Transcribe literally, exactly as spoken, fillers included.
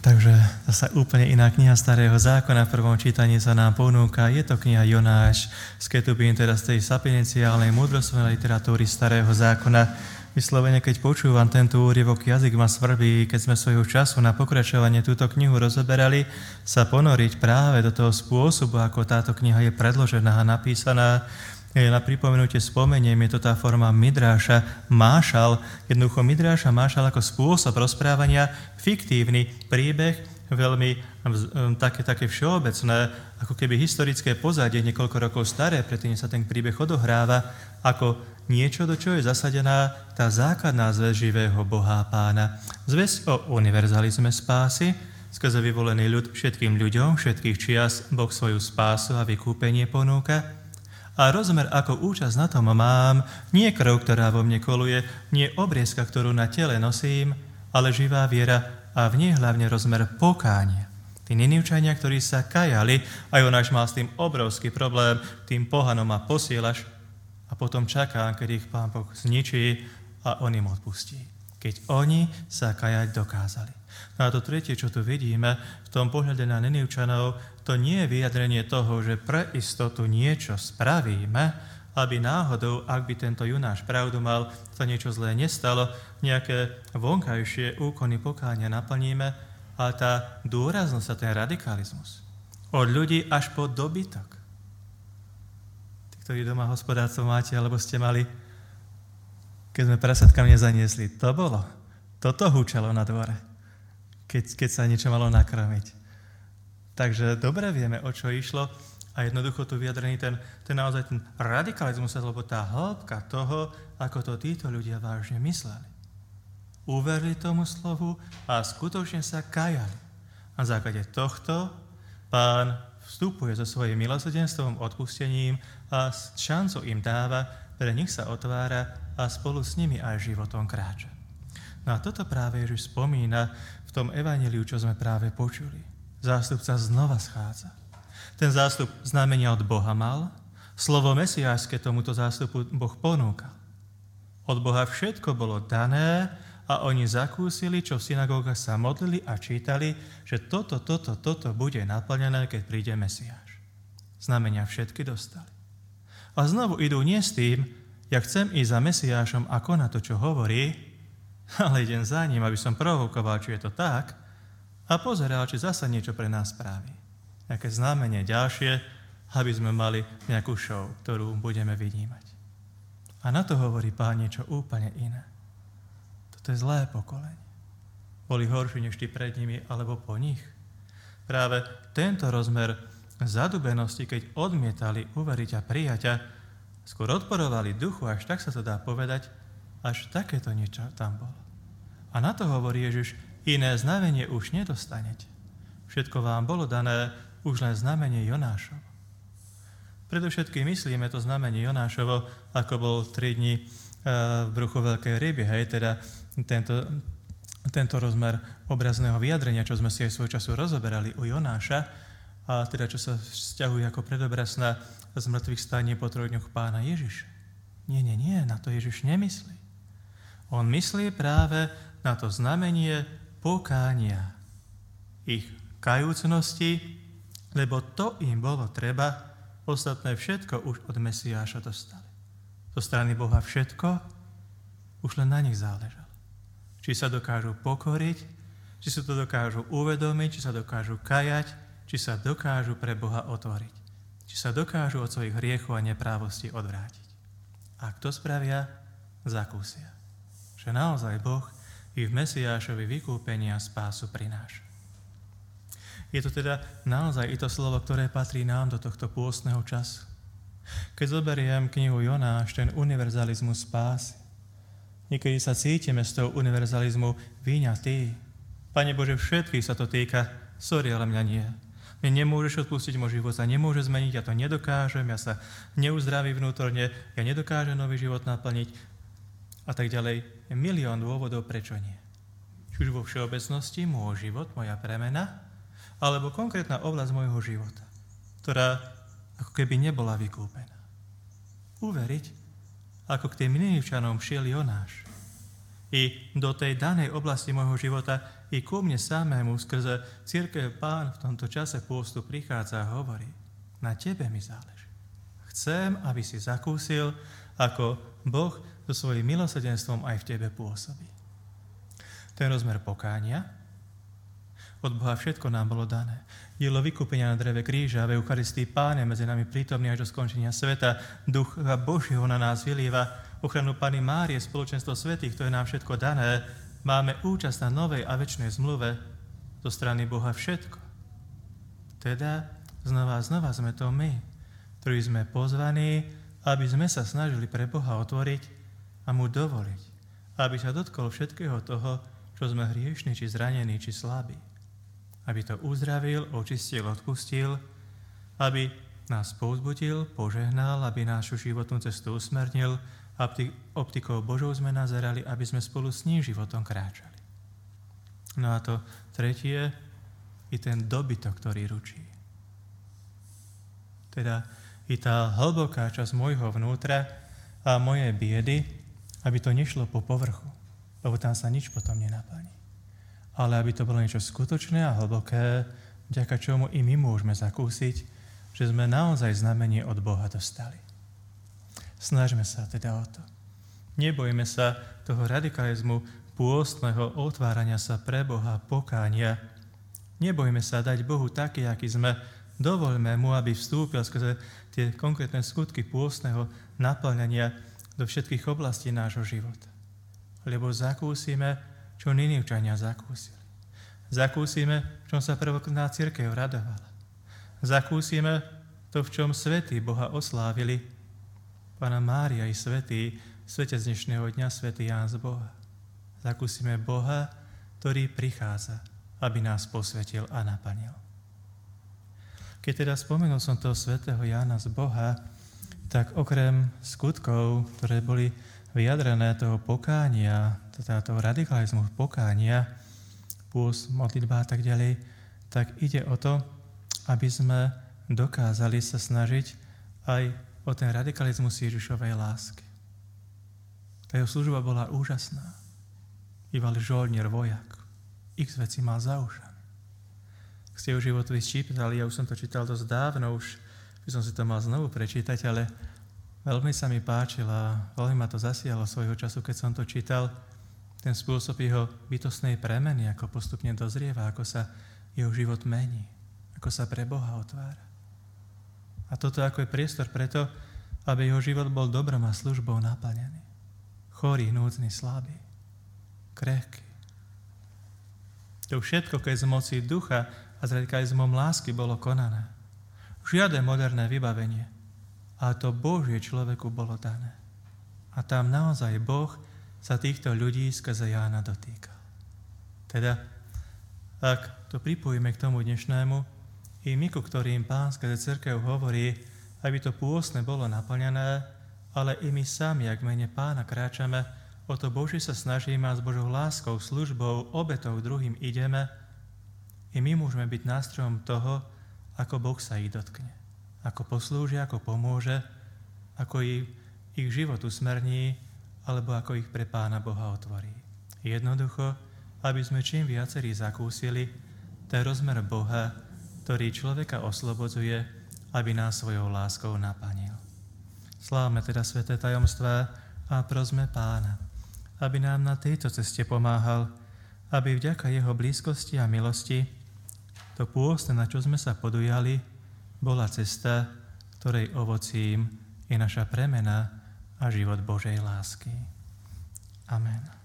Takže zase úplne iná kniha Starého zákona. V prvom čítaní sa nám ponúka. Je to kniha Jonáš z Ketubín, teda z tej sapienciálnej múdrostnej literatúry Starého zákona. Vyslovene, keď počúvam tento úryvok, jazyk ma svrbí, keď sme svojho času na pokračovanie túto knihu rozoberali, sa ponoriť práve do toho spôsobu, ako táto kniha je predložená a napísaná. Na pripomenutie spomeniem, je to tá forma midráša, mášal, jednoducho midráša, mášal ako spôsob rozprávania, fiktívny príbeh, veľmi také, také všeobecné, ako keby historické pozadie, niekoľko rokov staré, predtým sa ten príbeh odohráva, ako niečo, do čo je zasadená tá základná zväz živého Boha a Pána. Zväz o univerzalizme spásy, skrze vyvolený ľud všetkým ľuďom, všetkých čias Boh svoju spásu a vykúpenie ponúka. A rozmer ako účasť na tom mám, nie krv, ktorá vo mne koluje, nie obriezka, ktorú na tele nosím, ale živá viera a v nej hlavne rozmer pokánia. Tí Ninivčania, ktorí sa kajali, a Jonáš mal s tým obrovský problém, tým pohanom ma posielaš a potom čakám, keď ich Pán Boh zničí a on im odpustí. Keď oni sa kajať dokázali. No a to tretie, čo tu vidíme, v tom pohľade na Ninivčanov, to nie je vyjadrenie toho, že pre istotu niečo spravíme, aby náhodou, ak by tento Jonáš pravdu mal, sa niečo zlé nestalo, nejaké vonkajšie úkony pokánia naplníme, ale tá dôraznosť a ten radikalizmus od ľudí až po dobytok. Tí, ktorí doma hospodárstvo máte, alebo ste mali, keď sme prasatkám nezaniesli, to bolo. Toto húčalo na dvore, keď, keď sa niečo malo nakrmiť. Takže dobre vieme, o čo išlo a jednoducho tu vyjadrený ten, ten naozaj ten radikalizmus, alebo tá hĺbka toho, ako to títo ľudia vážne mysleli. Uverili tomu slovu a skutočne sa kajali. Na základe tohto Pán vstupuje so svojím milosrdenstvom, odpustením a šancu im dáva, pre nich sa otvára a spolu s nimi aj životom kráča. No a toto práve Ježiš spomína v tom evanjeliu, čo sme práve počuli. Zástupca znova schádza. Ten zástup znamenia od Boha mal, slovo mesiášske tomuto zástupu Boh ponúkal. Od Boha všetko bolo dané a oni zakúsili, čo v synagógach sa modlili a čítali, že toto, toto, toto bude naplnené, keď príde Mesiáš. Znamenia všetky dostali. A znovu idú nie s tým, ja chcem ísť za Mesiášom a konať to, čo hovorí, ale idem za ním, aby som provokoval, či je to tak, a pozeral, či zasa niečo pre nás spraví. Nejaké znamenie ďalšie, aby sme mali nejakú show, ktorú budeme vynímať. A na to hovorí Pán niečo úplne iné. Toto je zlé pokolenie. Boli horší než tí pred nimi, alebo po nich. Práve tento rozmer zadubenosti, keď odmietali uveriť a prijať a skôr odporovali duchu, až tak sa to dá povedať, až takéto niečo tam bolo. A na to hovorí Ježiš, iné znamenie už nedostanete. Všetko vám bolo dané, už len znamenie Jonášovo. Predovšetkým myslíme to znamenie Jonášovo, ako bol tri dni v bruchu veľkej ryby, hej, teda tento, tento rozmer obrazného vyjadrenia, čo sme si aj svoj času rozoberali u Jonáša, a teda čo sa vzťahuje ako predobraz na zmrtvých stanie po troch dňoch Pána Ježiša. Nie, nie, nie, na to Ježiš nemyslí. On myslí práve na to znamenie pokánia, ich kajúcnosti, lebo to im bolo treba, ostatné všetko už od Mesiáša dostali. Zo strany Boha všetko, už len na nich záležalo. Či sa dokážu pokoriť, či sa to dokážu uvedomiť, či sa dokážu kajať, či sa dokážu pre Boha otvoriť, či sa dokážu od svojich hriechov a neprávosti odvrátiť. Ak to spravia, zakúsia, že naozaj Boh i v Mesiášovi vykúpenia a spásu prináša. Je to teda naozaj i to slovo, ktoré patrí nám do tohto pôstneho času. Keď zoberiem knihu Jonáš, ten univerzalizmus spásy, niekedy sa cítime z toho univerzalizmu vyňatý. Pane Bože, všetkých sa to týka, sorry, ale mňa nie. Mne nemôžeš odpustiť, môj život sa nemôže zmeniť, ja to nedokážem, ja sa neuzdravím vnútorne, ja nedokážem nový život naplniť a tak ďalej. Je milión dôvodov, prečo nie. Či už vo všeobecnosti, môj život, moja premena, alebo konkrétna oblasť môjho života, ktorá ako keby nebola vykúpená. Uveriť, ako k tým Ninivčanom šiel Jonáš. i do tej danej oblasti môjho života, i ku mne samému skrze cirkev Pán v tomto čase pôstu prichádza a hovorí, na tebe mi záleží. Chcem, aby si zakúsil, ako Boh so svojím milosrdenstvom aj v tebe pôsobí. Ten rozmer pokánia, od Boha všetko nám bolo dané. Dielo vykúpenia na dreve kríža, v Eucharistii Pán je medzi nami prítomný až do skončenia sveta. Ducha Božieho na nás vylieva, ochranu Panny Márie, spoločenstvo svätých, to je nám všetko dané. Máme účasť na novej a večnej zmluve zo strany Boha všetko. Teda znova a znova sme to my, ktorí sme pozvaní, aby sme sa snažili pre Boha otvoriť a mu dovoliť, aby sa dotkol všetkého toho, čo sme hriešni, či zranení, či slabí. Aby to uzdravil, očistil, odpustil, aby nás povzbudil, požehnal, aby našu životnú cestu usmernil, optikou Božou sme nazerali, aby sme spolu s ním životom kráčali. No a to tretie je ten dobytok, ktorý ručí. Teda i tá hlboká časť môjho vnútra a mojej biedy, aby to nešlo po povrchu, lebo tam sa nič potom nenaplní. Ale aby to bolo niečo skutočné a hlboké, vďaka čomu i my môžeme zakúsiť, že sme naozaj znamenie od Boha dostali. Snažme sa teda o to. Nebojme sa toho radikalizmu pôstneho otvárania sa pre Boha, pokánia. Nebojme sa dať Bohu taký, aký sme. Dovoľme mu, aby vstúpil skrze tie konkrétne skutky pôstneho naplňania do všetkých oblastí nášho života. Lebo zakúsime, čo Ninivčania zakúsili. Zakúsime, v čom sa prvotná cirkev radovala. Zakúsime to, v čom svätí Boha oslávili. Panna Mária i svätý, svetec dnešného dňa, svätý Ján z Boha. Zakúsime Boha, ktorý prichádza, aby nás posvetil a naplnil. Keď teda spomenul som toho svätého Jána z Boha, tak okrem skutkov, ktoré boli vyjadrené toho pokánia, teda toho radikalizmu pokánia, pôst, modlitba a tak ďalej, tak ide o to, aby sme dokázali sa snažiť aj o ten radikalizmus Ježišovej lásky. Tá jeho služba bola úžasná. Býval žoldnier, vojak. X vecí mal za ušami. Ak ste jeho životopis čítali, ja už som to čítal dosť dávno, už by som si to mal znovu prečítať, ale veľmi sa mi páčila, veľmi ma to zasiahlo svojho času, keď som to čítal, ten spôsob jeho bytostnej premeny, ako postupne dozrieva, ako sa jeho život mení, ako sa pre Boha otvára. A toto ako je priestor preto, aby jeho život bol dobrom a službou naplnený. Chorý, núdzny, slabý, krehký. To všetko, keď z moci ducha a s radikalizmom lásky bolo konané. Žiadne moderné vybavenie. A to Božie človeku bolo dané. A tam naozaj Boh sa týchto ľudí skrze Jána dotýkal. Teda, ak to pripojíme k tomu dnešnému, i my, ku ktorým Pán skrze cirkev hovorí, aby to pôstne bolo naplnené, ale i my sami, ak mene Pána kráčame, o to Boží sa snažíme a s Božou láskou, službou, obetou druhým ideme, i my môžeme byť nástrojom toho, ako Boh sa ich dotkne. Ako poslúži, ako pomôže, ako ich, ich život usmerní, alebo ako ich pre Pána Boha otvorí. Jednoducho, aby sme čím viacerí zakúsili ten rozmer Boha, ktorý človeka oslobodzuje, aby nás svojou láskou naplnil. Slávme teda sväté tajomstvá a prosme Pána, aby nám na tejto ceste pomáhal, aby vďaka jeho blízkosti a milosti to pôstne, na čo sme sa podujali, bola cesta, ktorej ovocím je naša premena a život Božej lásky. Amen.